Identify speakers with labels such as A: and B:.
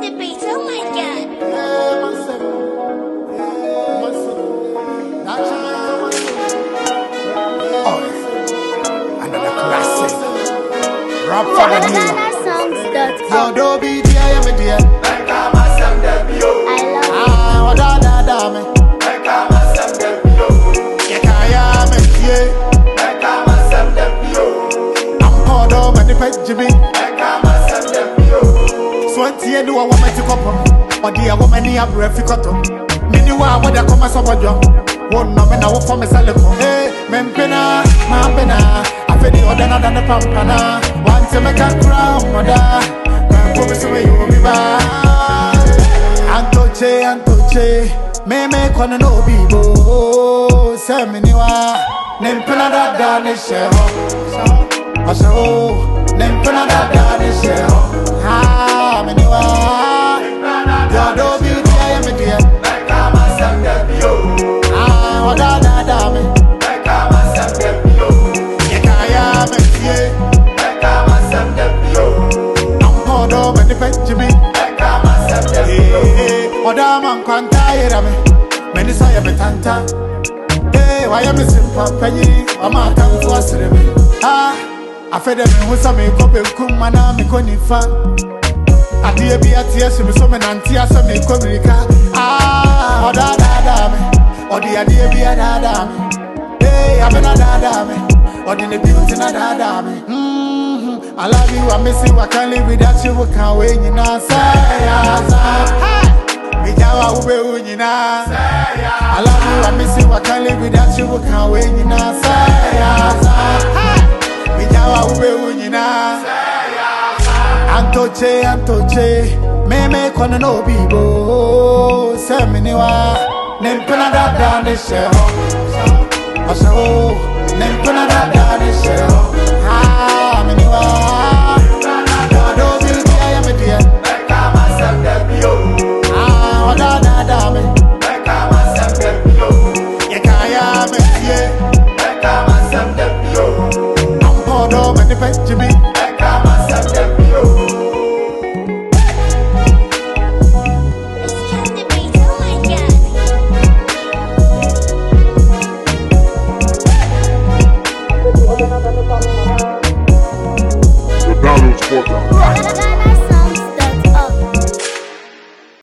A: the beat, oh my god.
B: Another classic. Rap for the new.
A: GhanaSongs.com.
B: Yo, be dear, I love you. Jimmy, Swanty and do a woman to couple, or dear woman near Breficoto. Meanwhile, what I come as a job, one number now for me, Salico. Hey, Mempena, Mampena, I feel the other than the Pampana. Want to make a crown, mother, can't promise me you will be back. Antoche, me make one no bibo, Seminiwa, Nempena that Danisha. Asho, Nempena that Danisha. Ah, Miniwa, Godo be dear, me dear. Ah, what da me. Yakaya, me dear. I'm Godo, me defend Jimmy. What da man can't tire me. Many say me tanta. Hey, why am I simple penny? I'm a time to us. Ah. I fed them with some copy, Kumana, Mikonifa. I dear be at tears, so many aunties, some Comica. Ah, or da me, or the idea be a da me. Hey, I'm another dame, or the beauty another me. I love you, I miss you, I can't live without you, I can't wait, you know, say, I love you, I miss you, I can't live without you, I can't wait, you know, say, Antoche, me kono no bibo, Seminiwa, Nempena that Danisha. Asho, Nempena that Danisha.